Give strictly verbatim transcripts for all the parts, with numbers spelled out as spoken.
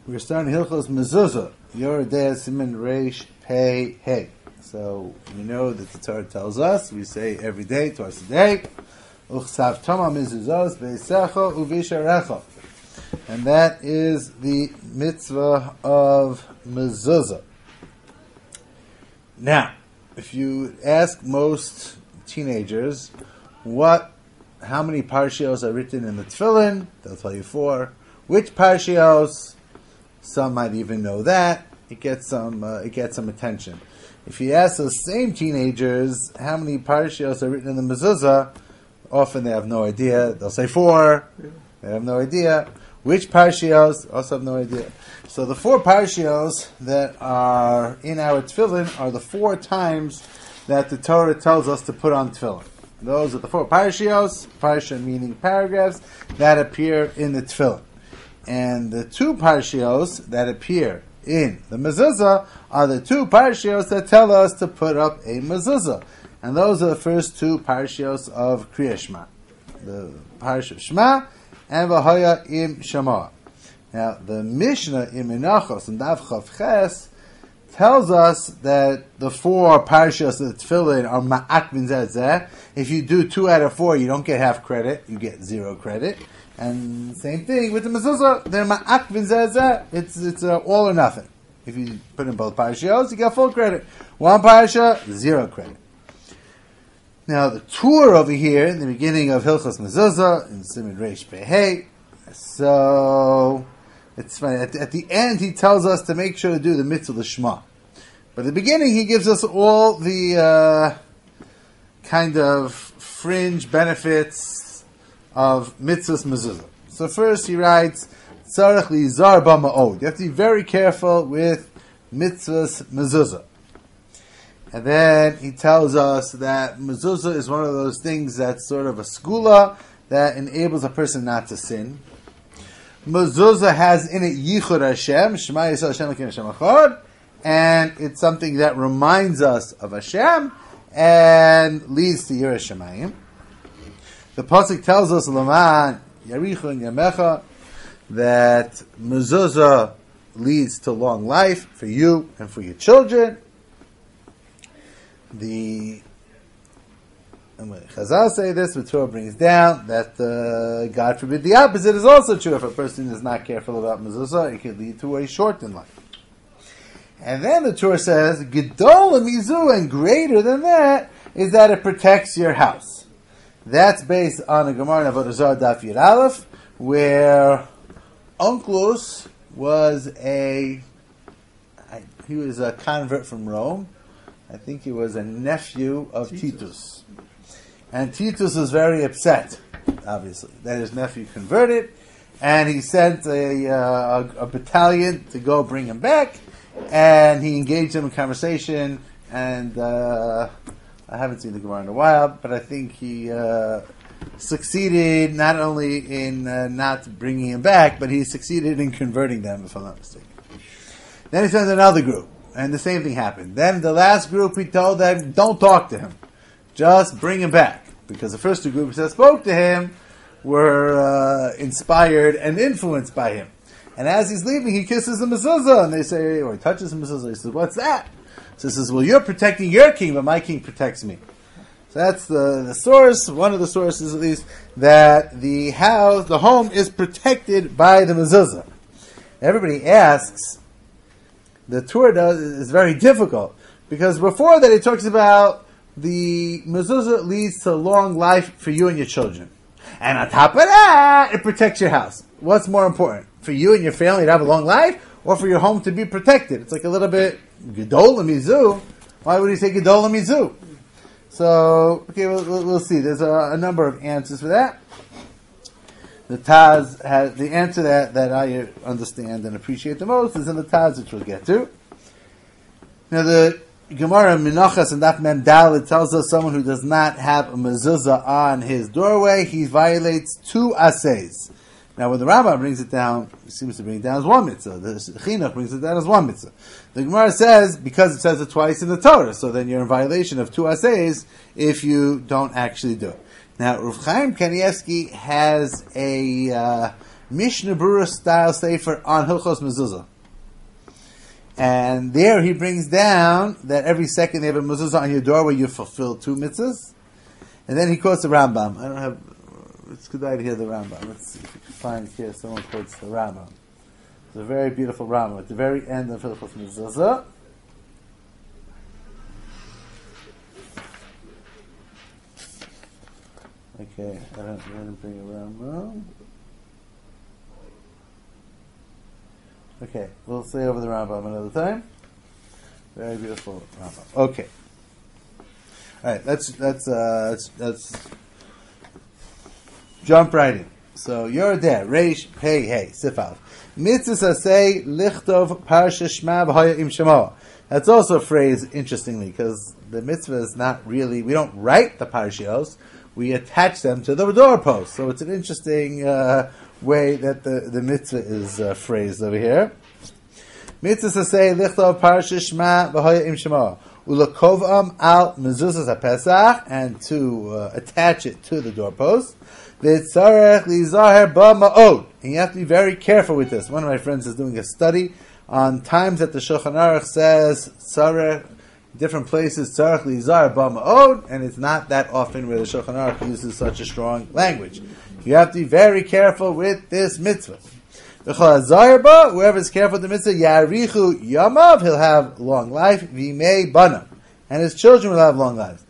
We're starting Hilchos Mezuzah. Yor Dea Siman Reish Pei Hey. So we know that the Torah tells us, we say every day, twice a day, Uchsav Toma Mezuzos Beisecho Uvisharecho. And that is the mitzvah of Mezuzah. Now, if you ask most teenagers what, how many parshios are written in the Tefillin, they'll tell you four. Which parshios? Some might even know that. It gets some. Uh, it gets some attention. If you ask those same teenagers how many parshios are written in the mezuzah, often they have no idea. They'll say four. They have no idea. Which parshios? Also have no idea. So the four parshios that are in our tefillin are the four times that the Torah tells us to put on tefillin. Those are the four parshios. Parsha meaning paragraphs that appear in the tefillin. And the two parshios that appear in the mezuzah are the two parshios that tell us to put up a mezuzah. And those are the first two parshios of Kriya Shema. The parsha of Shema and V'haya im Shema. Now, the Mishnah in Menachos and Daf Chav Ches tells us that the four parshios of the Tefillin are ma'ak min zeh zeh. If you do two out of four, you don't get half credit, you get zero credit. And same thing with the mezuzah. They're ma'ak min zeh zeh. It's it's uh, all or nothing. If you put in both parashios, you get full credit. One parasha, zero credit. Now the tour over here in the beginning of Hilchos Mezuzah in Siman Reish Pei Hey. So it's funny. At, at the end, he tells us to make sure to do the mitzvah Shema. But at the beginning, he gives us all the uh, kind of fringe benefits of mitzvahs mezuzah. So first he writes, Tzarech lizar b'ma'od. You have to be very careful with mitzvahs mezuzah. And then he tells us that mezuzah is one of those things that's sort of a skula that enables a person not to sin. Mezuzah has in it Yichud Hashem, Shema Yisrael Hashem Elokeinu Hashem Echad, and it's something that reminds us of Hashem and leads to Yiras Shamayim. The pasuk tells us, "Laman Yarichon Yamecha," that mezuzah leads to long life for you and for your children. The and when Chazal say this, the Torah brings down that uh, God forbid the opposite is also true. If a person is not careful about mezuzah, it could lead to a shortened life. And then the Torah says, "Gedol mizu," and greater than that is that it protects your house. That's based on a Gemara in Avodah Zarah Daf Yud Aleph, where Onkelos was a he was a convert from Rome. I think he was a nephew of Titus. Titus. And Titus was very upset, obviously, that his nephew converted, and he sent a, uh, a, a battalion to go bring him back, and he engaged him in conversation, and uh, I haven't seen the Gemara in a while, but I think he uh, succeeded not only in uh, not bringing him back, but he succeeded in converting them, if I'm not mistaken. Then he sent another group, and the same thing happened. Then the last group, he told them, don't talk to him. Just bring him back. Because the first two groups that spoke to him were uh, inspired and influenced by him. And as he's leaving, he kisses the mezuzah, and they say, or he touches the mezuzah. He says, what's that? So he says, well, you're protecting your king, but my king protects me. So that's the, the source, one of the sources at least, that the house, the home is protected by the mezuzah. Everybody asks, the Torah does, is very difficult, because before that it talks about the mezuzah leads to long life for you and your children. And on top of that, it protects your house. What's more important? For you and your family to have a long life, or for your home to be protected? It's like a little bit Gedol mizu. Why would he say Gedol mizu? So, okay, we'll, we'll see. There's a, a number of answers for that. The Taz has the answer that, that I understand and appreciate the most is in the Taz, which we'll get to. Now, the Gemara Menachos and Daf Mem Daled tells us someone who does not have a mezuzah on his doorway, he violates two assays. Now, when the Rambam brings it down, he seems to bring it down as one mitzvah. The Chinuch brings it down as one mitzvah. The Gemara says, because it says it twice in the Torah, so then you're in violation of two assays if you don't actually do it. Now, Rav Chaim Kanievsky has a uh, Mishnah Berurah style sefer on Hilchos Mezuzah. And there he brings down that every second they have a mezuzah on your door where you fulfill two mitzvahs. And then he quotes the Rambam. I don't have, it's good to hear the Rambam. Let's see if we can find here someone quotes the Rambam. It's a very beautiful Rambam at the very end of Hilchos Mezuzah. Okay, I don't, I didn't bring a Rambam. Okay, we'll say over the Rambam another time. Very beautiful Rambam. Okay. All right, let's let's uh, let's, let's jump right in. So you're there, Reish Pei Hey Sifal. Mitzvah say lichtov parsha shma v'haya im shema. That's also a phrase interestingly because the mitzvah is not really, we don't write the parshios, we attach them to the doorpost. So it's an interesting uh, way that the, the mitzvah is uh, phrased over here. Mitzvah say lichtov parsha shma v'haya im shema. Ulakovam al mezuzas haPesach, and to uh, attach it to the doorpost. V'tzarech lizaher ba ma'od. And you have to be very careful with this. One of my friends is doing a study on times that the Shulchan Aruch says tzarech, different places tzarech lizaher ba ma'od, and it's not that often where the Shulchan Aruch uses such a strong language. You have to be very careful with this mitzvah. Whoever is careful with the mitzvah, Yarichu Yamav, he'll have long life, Vimei Banam, and his children will have long lives.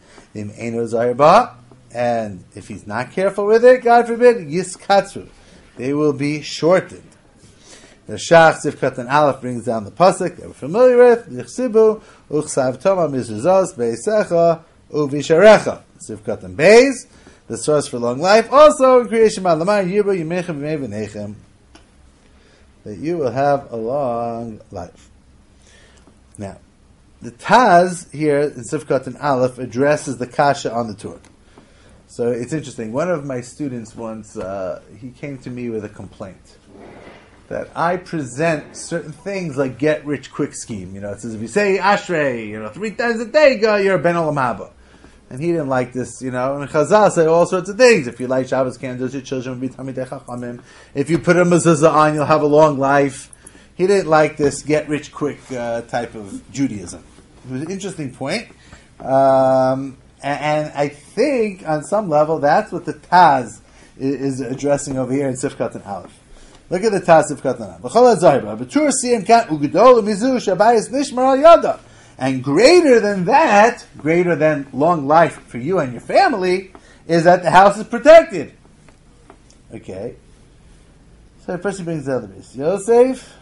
And if he's not careful with it, God forbid, Yiskatsu, they will be shortened. The Shach Sifkat and Aleph brings down the pasuk that we're familiar with, Yichsibu, Uchsav Toma Mizuzos, Beisecha, Uvisharecha. Sifkat and Beis, the source for long life, also in creation, Malamar, Yibu, Yimechem, Vimei that you will have a long life. Now, the Taz here in Sifkat and Aleph addresses the kasha on the Torah. So it's interesting. One of my students once, uh, he came to me with a complaint that I present certain things like get rich quick scheme. You know, it says if you say Ashrei, you know, three times a day, you're a Ben Olam Haba. And he didn't like this, you know. And Chazal say all sorts of things. If you light Shabbos candles, your children will be Talmidei Chachamim. If you put a mezuzah on, you'll have a long life. He didn't like this get-rich-quick uh, type of Judaism. It was an interesting point. Um, and, and I think, on some level, that's what the Taz is, is addressing over here in Sifkat and Aleph. Look at the Taz Sifkat and Aleph. B'chol ha-zayba, b'tur siyim kan u'gedol u'mizu shabayis nishmar al yada. And greater than that, greater than long life for you and your family, is that the house is protected. Okay. So first he brings the other piece. Yosef,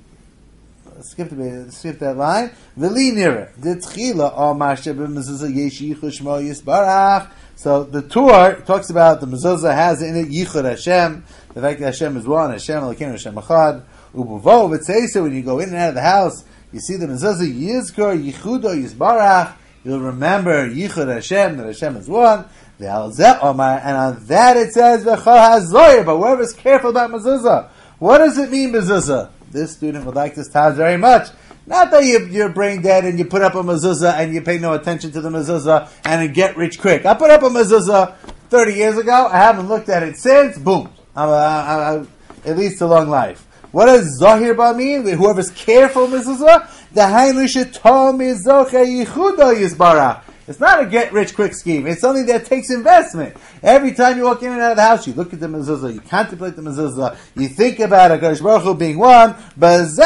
skip the skip that line. V'li nira d'tchila al ma'aseh b'mezuzah yesh yichud shmo yisbarach. So the Torah talks about the mezuzah has in it yichud Hashem, the fact that Hashem is one, Hashem Elokeinu, Hashem Echad. Ubuvo v'tzeisa, when you go in and out of the house, you see the mezuzah yizkor yichudo yisbarach. You'll remember yichud Hashem, that Hashem is one. The alzeh omar, and on that it says v'chol hazoyer. But whoever's careful about mezuzah, what does it mean mezuzah? This student would like this Taz very much. Not that you, you're brain dead and you put up a mezuzah and you pay no attention to the mezuzah and it get rich quick. I put up a mezuzah thirty years ago. I haven't looked at it since. Boom. I'm, I'm, I'm, it leads to long life. What does Zahir Ba mean? Whoever's careful mezuzah, the Hainu Shetom Mizoche Yichudo Yisbarach. It's not a get-rich-quick scheme. It's something that takes investment. Every time you walk in and out of the house, you look at the mezuzah, you contemplate the mezuzah, you think about HaKadosh Baruch Hu being one. That's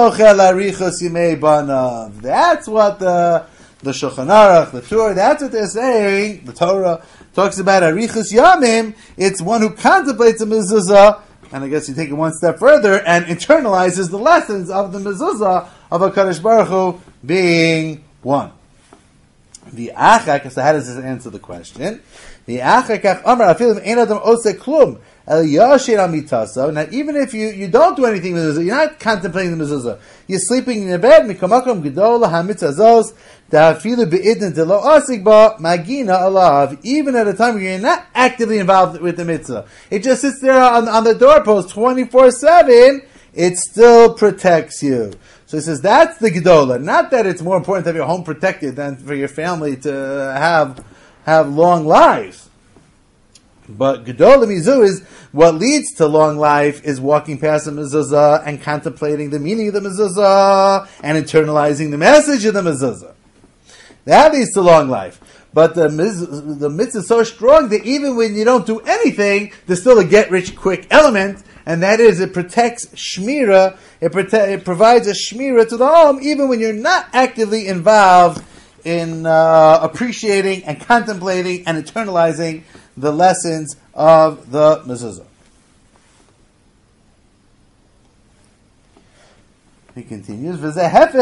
what the the Shulchan Aruch, the Torah, that's what they're saying. The Torah talks about Arichus Yamim. It's one who contemplates the mezuzah, and I guess you take it one step further and internalizes the lessons of the mezuzah of HaKadosh Baruch Hu being one. The achak, so how does this answer the question? The achak amar afilim ein adam ose klum el yashir amitasa. Now, even if you, you don't do anything with mezuzah, you're not contemplating the mezuzah. You're sleeping in your bed. Mikamakom gedol hamitzazos da'afilu beidin delo asik ba magina alav. Even at a time where you're not actively involved with the mitzvah, it just sits there on, on the doorpost twenty-four seven. It still protects you. So he says that's the Gedola. Not that it's more important to have your home protected than for your family to have have long lives. But Gedol Mizu is what leads to long life is walking past the mezuzah and contemplating the meaning of the mezuzah and internalizing the message of the mezuzah. That leads to long life. But the, miz- the mitzvah is so strong that even when you don't do anything, there's still a get-rich-quick element, and that is it protects shmira, it, prote- it provides a shmira to the home, even when you're not actively involved in uh, appreciating and contemplating and internalizing the lessons of the mezuzah. He continues, this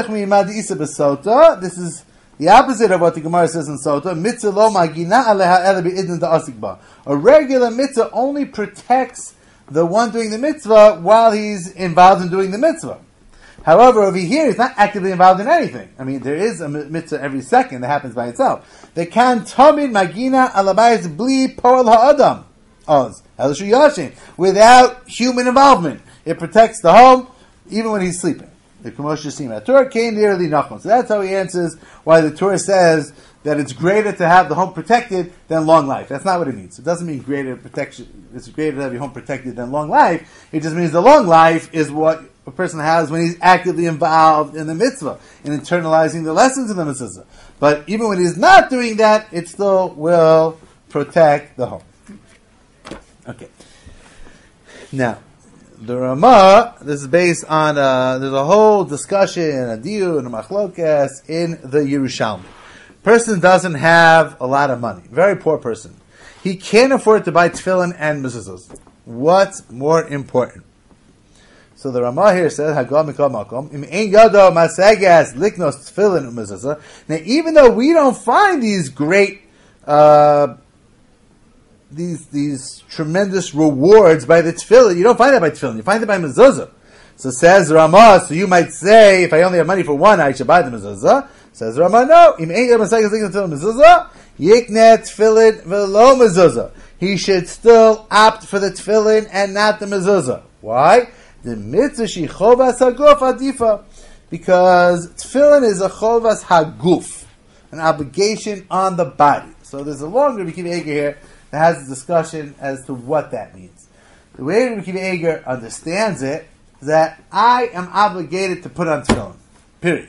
is the opposite of what the Gemara says in Sota. Mitzvah lo magina aleha ela be'idin da'asik ba. A regular mitzvah only protects the one doing the mitzvah while he's involved in doing the mitzvah. However, over here, he's not actively involved in anything. I mean, there is a mitzvah every second that happens by itself. They can tamid magina alabayis bli poel ha'adam. Oz. Elishu yashin. Without human involvement. It protects the home even when he's sleeping. The Kumosh Yasima. Torah came nearly Nachman. So that's how he answers why the Torah says that it's greater to have the home protected than long life. That's not what it means. It doesn't mean greater protection. It's greater to have your home protected than long life. It just means the long life is what a person has when he's actively involved in the mitzvah, in internalizing the lessons of the mitzvah. But even when he's not doing that, it still will protect the home. Okay. Now, the Ramah, this is based on, uh, there's a whole discussion, a diyu, and a machlokas in the Yerushalmi. Person doesn't have a lot of money. Very poor person. He can't afford to buy tefillin and mezuzahs. What's more important? So the Ramah here says, Hagam mikol makom, im ein yado masagas liknos tefillin and mezuzah. Now, even though we don't find these great, uh, These these tremendous rewards by the tefillin. You don't find that by tefillin. You find it by mezuzah. So says Ramah, so you might say, if I only have money for one, I should buy the mezuzah. Says Ramah, no. Yiknet tefillin velo mezuzah. He should still opt for the tefillin and not the mezuzah. Why? The mitzvah she chovas haguf adifa. Because tefillin is a chovas haguf, an obligation on the body. So there's a longer Rabbi Akiva Eiger here that has a discussion as to what that means. The way Rabbi Akiva Eiger understands it is that I am obligated to put on tefillin. Period.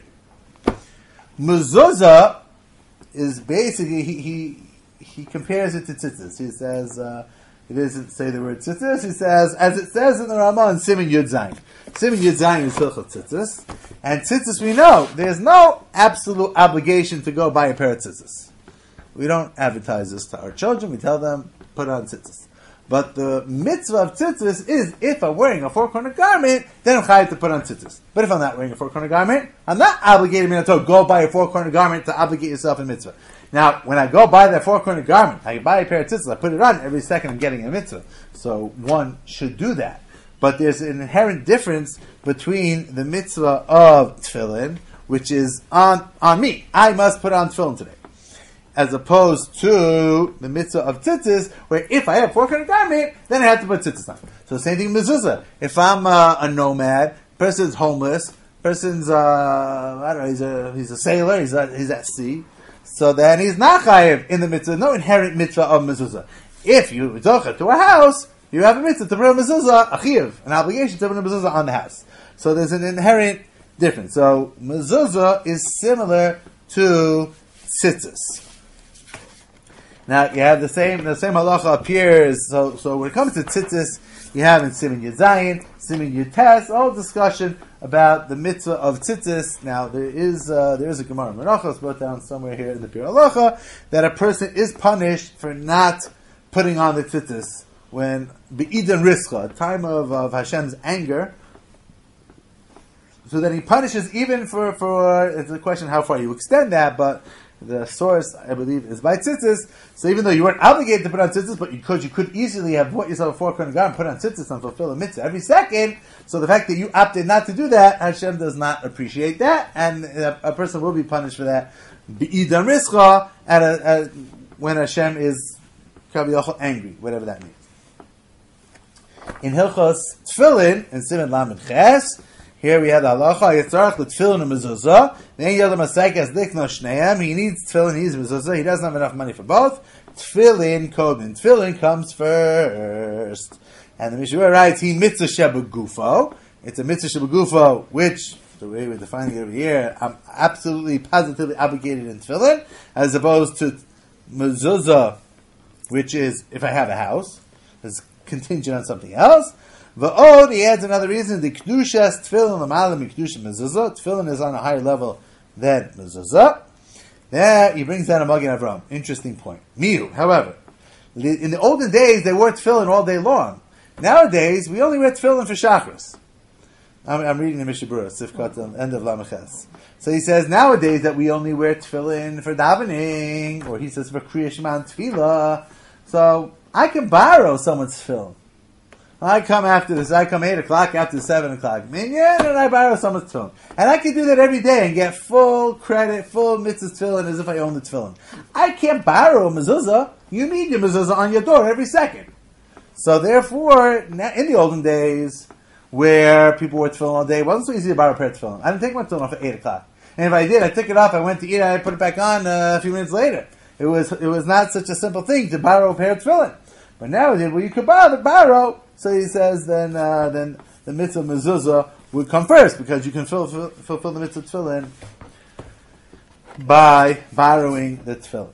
Mezuzah is basically, he he, he compares it to tzitzis. He says, uh, he doesn't say the word tzitzis, he says, as it says in the Ramah in Siman Yud Zayin. Siman Yud Zayin is Hilchot Tzitzis. And tzitzis, we know, there's no absolute obligation to go buy a pair of tzitzis. We don't advertise this to our children. We tell them, put on tzitzis. But the mitzvah of tzitzis is, if I'm wearing a four-corner garment, then I'm chayav to put on tzitzis. But if I'm not wearing a four-corner garment, I'm not obligated to go buy a four-corner garment to obligate yourself in mitzvah. Now, when I go buy that four-corner garment, I buy a pair of tzitzis, I put it on, every second I'm getting a mitzvah. So one should do that. But there's an inherent difference between the mitzvah of tefillin, which is on, on me. I must put on tefillin today. As opposed to the mitzvah of tzitzis, where if I have a four-corner garment, then I have to put tzitzis on. So same thing with mezuzah. If I'm uh, a nomad, person's homeless, person's, uh, I don't know, he's a, he's a sailor, he's, a, he's at sea, so then he's not chayiv in the mitzvah, no inherent mitzvah of mezuzah. If you zocha to a house, you have a mitzvah to put a mezuzah, a chiyuv, an obligation to put a mezuzah on the house. So there's an inherent difference. So mezuzah is similar to tzitzis. Now you have the same the same halacha appears. So so when it comes to tzitzis, you have in Siman Yud Zayin, Siman Yud Tes, all discussion about the mitzvah of tzitzis. Now there is uh, there is a Gemara Menachos brought down somewhere here in the Pir Halacha that a person is punished for not putting on the tzitzis when be'idan rischa, a time of, of Hashem's anger. So then he punishes even for for it's a question how far you extend that, but the source, I believe, is by tzitzis. So even though you weren't obligated to put on tzitzis, but you could, you could easily have bought yourself a four-corner garment, put on tzitzis, and fulfill a mitzvah every second. So the fact that you opted not to do that, Hashem does not appreciate that, and a, a person will be punished for that. Be'idan rischa, at a, at, when Hashem is kaviyachol angry, whatever that means. In Hilchos Tefillin, in Siman Lamed Ches, here we have the halacha, yitzarach l'tefillin and mezuzah. Then yodam asaykas likno shneim. He needs tefillin, he needs mezuzah. He doesn't have enough money for both. Tefillin kodin. Tefillin comes first. And the Mishnah writes, he mitzvah shebegufo. It's a mitzvah shebegufo, which, the way we're defining it over here, I'm absolutely, positively obligated in tefillin, as opposed to mezuzah, which is if I have a house, is contingent on something else. V'od, he adds another reason, the kedushas tefillin l'malam kedusha mezuzah. Tefillin is on a higher level than mezuzah. There, he brings down a Magen Avram. Interesting point. Miu, however, in the olden days, they wore tefillin all day long. Nowadays, we only wear tefillin for Shachris. I'm, I'm reading the Mishnah Berurah, Sifkat, the end of Lamaches. So he says nowadays that we only wear tefillin for davening, or he says for Kriya Shema and Tefillah. So I can borrow someone's tefillin. I come after this, I come eight o'clock after seven o'clock. Minyan, and I borrow someone's tefillin. And I can do that every day and get full credit, full mitzvah tefillin as if I own the tefillin. I can't borrow a mezuzah. You need your mezuzah on your door every second. So therefore, in the olden days, where people wore tefillin all day, it wasn't so easy to borrow a pair of tefillin. I didn't take my tefillin off at eight o'clock. And if I did, I took it off, I went to eat, I put it back on uh, a few minutes later. It was it was not such a simple thing to borrow a pair of tefillin. But nowadays, well, you could borrow, borrow. So he says then uh, then the mitzvah mezuzah would come first, because you can fulfill, fulfill the mitzvah tefillin by borrowing the tefillin.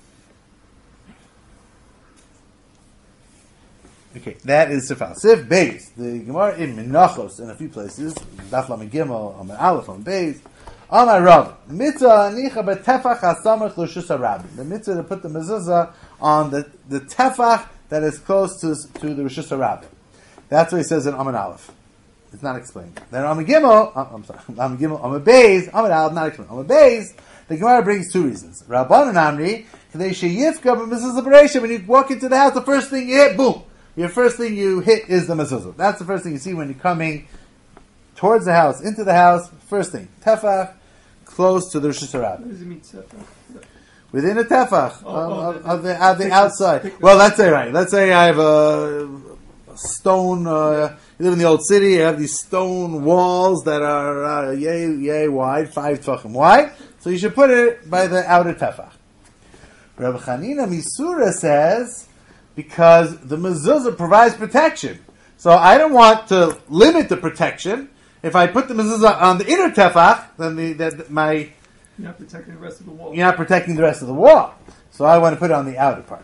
Okay, that is Sifal. Sif Beis. The Gemara in Menachos in a few places. Daf Lamed Gimel, Amar Aleph, Amar Beis. Amar Rav. Mitzvah anicha betefach hasamach l'shus harabim. The mitzvah to put the mezuzah on the, the tefach that is close to, to the Rishus harabim. That's what he says in Amar Aleph. It's not explained. Then Amar Gimel, uh, I'm sorry, Amar Gimel, Amar Beis, Amar Aleph, not explained. Amar Beis, the Gemara brings two reasons. Rabbanan Amri, Kadei sheyifka b'mezuzah b'reisha. When you walk into the house, the first thing you hit, boom. Your first thing you hit is the mezuzah. That's the first thing you see when you're coming towards the house, into the house. First thing, tefach, close to the Rishus harabim. What does it mean, tefach? Within a tefach, oh, of, oh, of, of the, of the outside. Well, let's say, right, let's say I have a, a stone, uh, you live in the old city, you have these stone walls that are uh, yay, yay wide, five tefachim wide, so you should put it by the outer tefach. Rabbi Chanina Misura says, because the mezuzah provides protection. So I don't want to limit the protection. If I put the mezuzah on the inner tefach, then the, the, my... You're not protecting the rest of the wall. You're not protecting the rest of the wall. So I want to put it on the outer part.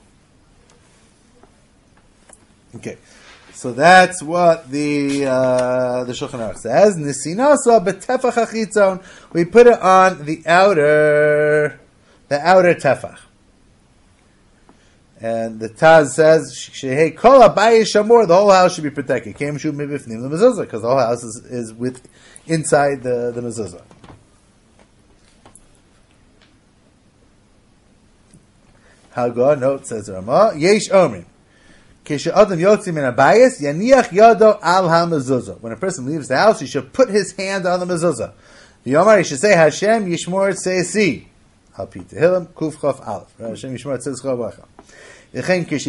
Okay. So that's what the uh, the Shulchan Aruch says. Nisinasa betefach hachitzon. We put it on the outer, the outer tefach. And the Taz says, "Shehei kol habayis shamor." The whole house should be protected. Kem shu mibifnim the mezuzah, because the whole house is, is with inside the the mezuzah. Hagar note says Rama yesh omrim kishe adam yotzi min habayis yaniach yado al hamezuzah. When a person leaves the house, he should put his hand on the mezuzah. The Yomar, he should say Hashem yishmor tzeisi. Al pi tehillim kuf chaf aleph. Hashem yishmor tzeisi chavacha. When you go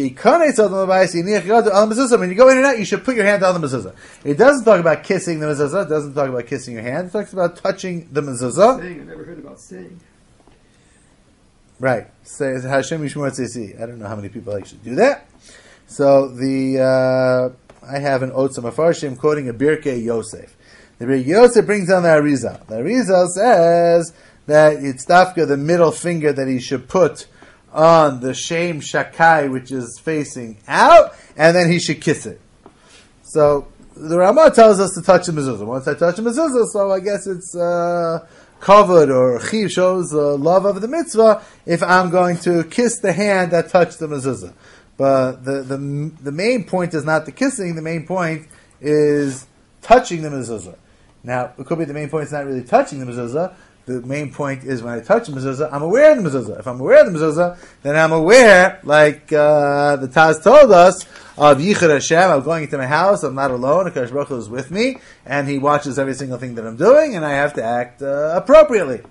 in and out, you should put your hand on the mezuzah. It doesn't talk about kissing the mezuzah. It doesn't talk about kissing your hand. It talks about touching the mezuzah. Saying, I've never heard about saying. Right. Say Hashem Yishmor Tzeisi. I don't know how many people actually do that. So the uh, I have an Otzam Afarshim quoting a Birkei Yosef. The Birkei Yosef brings down the Arizal. The Arizal says that it's dafka the middle finger that he should put on the Shem Shakai, which is facing out, and then he should kiss it. So the Ramah tells us to touch the mezuzah. Once I touch the mezuzah, so I guess it's uh, covered, or chiv shows the love of the mitzvah if I'm going to kiss the hand that touched the mezuzah. But the, the the main point is not the kissing. The main point is touching the mezuzah. Now, it could be the main point is not really touching the mezuzah. The main point is when I touch the mezuzah, I'm aware of the mezuzah. If I'm aware of the mezuzah, then I'm aware, like uh, the Taz told us, of Yichud Hashem. I'm going into my house. I'm not alone. HaKadosh Baruch Hu is with me, and He watches every single thing that I'm doing, and I have to act uh, appropriately.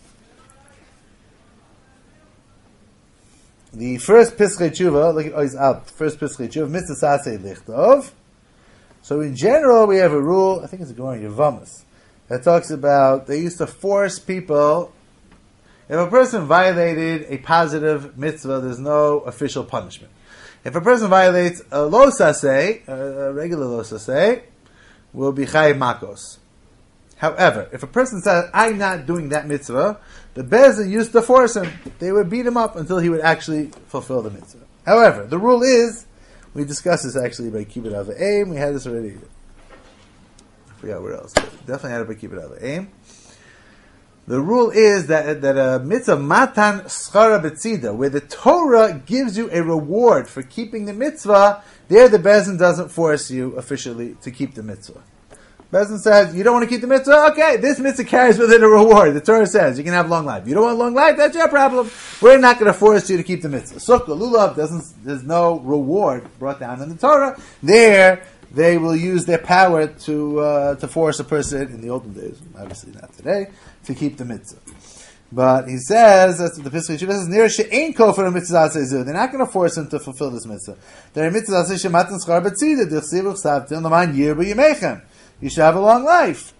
The first Pischei Tshuva, look at Oiz Ab, first Pischei Tshuva, Mitzvah Sasei Lichtov. So in general, we have a rule, I think it's a Gemara Yevamos, that talks about, they used to force people If a person violated a positive mitzvah, there's no official punishment. If a person violates a lo saseh, a regular lo saseh, will be chayiv makos. However, if a person says, I'm not doing that mitzvah, the Bezin used to force him. They would beat him up until he would actually fulfill the mitzvah. However, the rule is, we discussed this actually by Kibbut Av Aim, we had this already. I forgot where else. Definitely had it by Kibbut Av Aim. The rule is that that a mitzvah matan schara betzida, where the Torah gives you a reward for keeping the mitzvah, there the Bezin doesn't force you officially to keep the mitzvah. Bezin says, you don't want to keep the mitzvah? Okay, this mitzvah carries with it a reward. The Torah says you can have long life. You don't want long life? That's your problem. We're not going to force you to keep the mitzvah. Sukkah, lulav, doesn't, there's no reward brought down in the Torah. There, they will use their power to uh, to force a person, in the olden days, obviously not today, to keep the mitzvah. But he says, that's what the Pesach Yeshiva says, near she'ein kol for a mitzvah zezu. They're not going to force him to fulfill this mitzvah. They're a mitzvah zezu shematan schar betzida, d'chsiv uchsavtim l'man yir b'yimechem. You should have a long life.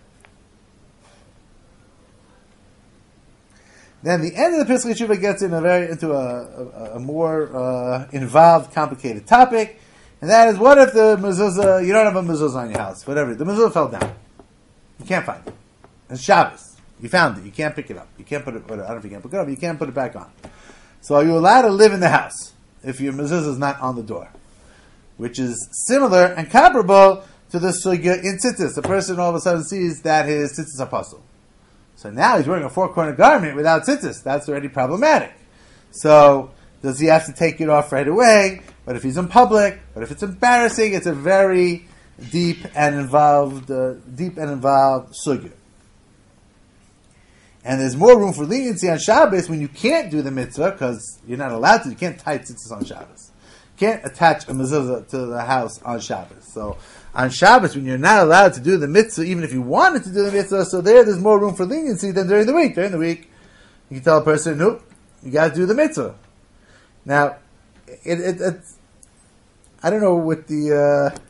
Then the end of the Pesach Yeshiva gets in a very into a, a, a more uh, involved, complicated topic, and that is, what if the mezuzah, you don't have a mezuzah on your house, whatever, the mezuzah fell down. You can't find it. It's Shabbos. You found it. You can't pick it up. You can't put it, I don't know if you can't pick it up, you can't put it back on. So are you allowed to live in the house if your mezuzah is not on the door? Which is similar and comparable to the sugya in tzitzis. The person all of a sudden sees that his tzitzis are puzzle. So now he's wearing a four-corner garment without tzitzis. That's already problematic. So does he have to take it off right away? But if he's in public, but if it's embarrassing, it's a very deep and involved, uh, deep and involved sugya. And there's more room for leniency on Shabbos when you can't do the mitzvah, because you're not allowed to. You can't tie tzitzis on Shabbos. You can't attach a mezuzah to the house on Shabbos. So on Shabbos, when you're not allowed to do the mitzvah, even if you wanted to do the mitzvah, so there, there's more room for leniency than during the week. During the week, you can tell a person, nope, you got to do the mitzvah. Now, it, it, it's, I don't know what the, uh,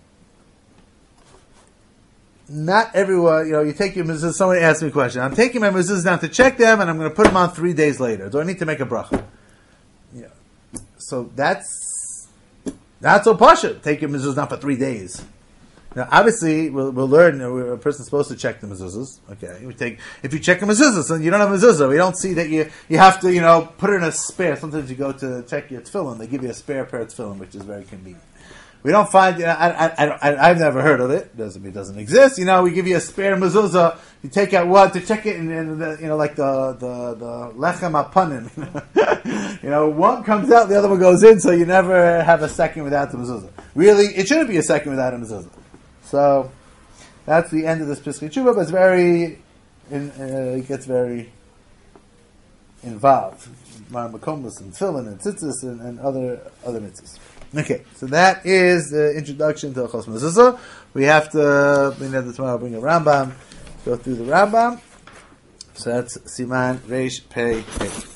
not everyone, you know, you take your mezuzahs, somebody asked me a question. I'm taking my mezuzahs down to check them, and I'm going to put them on three days later. Do I need to make a bracha? Yeah. So that's, that's so pasha. Take your mezuzahs down for three days. Now, obviously, we'll, we'll learn, you know, a person's supposed to check the mezuzahs. Okay. We take, if you check the mezuzahs and you don't have a mezuzah, we don't see that you, you have to, you know, put it in a spare. Sometimes you go to check your tefillin, they give you a spare pair of tefillin, which is very convenient. We don't find, you know, I, I, I, I've never heard of it. Doesn't mean it doesn't exist. You know, we give you a spare mezuzah. You take out one to check it, and, and the, you know, like the the the lechem apanim. You know, one comes out, the other one goes in, so you never have a second without the mezuzah. Really, it shouldn't be a second without a mezuzah. So that's the end of this Pesach Tshuva, but it's very, in, uh, it gets very involved. Makomus and tefillin and tzitzis and, and other other mitzvahs. Okay, so that is the introduction to Achos Mezuzah. We have to, we have to tomorrow bring a Rambam, go through the Rambam. So that's Siman Reish Pei Pei.